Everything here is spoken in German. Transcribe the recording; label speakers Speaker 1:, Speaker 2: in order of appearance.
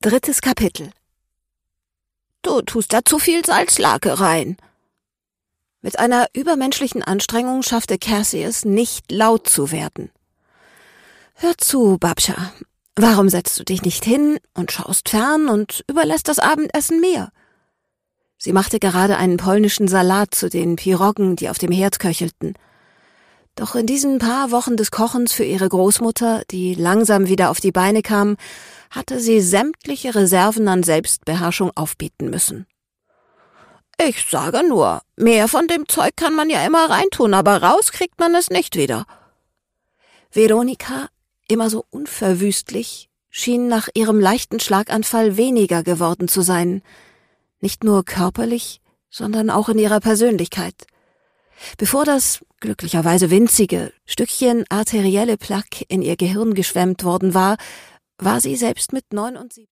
Speaker 1: 3. Kapitel. »Du tust da zu viel Salzlake rein.« Mit einer übermenschlichen Anstrengung schaffte Cassie es, nicht laut zu werden. »Hör zu, Babscha, warum setzt du dich nicht hin und schaust fern und überlässt das Abendessen mir?« Sie machte gerade einen polnischen Salat zu den Piroggen, die auf dem Herd köchelten. Doch in diesen paar Wochen des Kochens für ihre Großmutter, die langsam wieder auf die Beine kam, hatte sie sämtliche Reserven an Selbstbeherrschung aufbieten müssen. »Ich sage nur, mehr von dem Zeug kann man ja immer reintun, aber raus kriegt man es nicht wieder.« Veronika, immer so unverwüstlich, schien nach ihrem leichten Schlaganfall weniger geworden zu sein, nicht nur körperlich, sondern auch in ihrer Persönlichkeit. Bevor das glücklicherweise winzige Stückchen arterielle Plaque in ihr Gehirn geschwemmt worden war, war sie selbst mit 79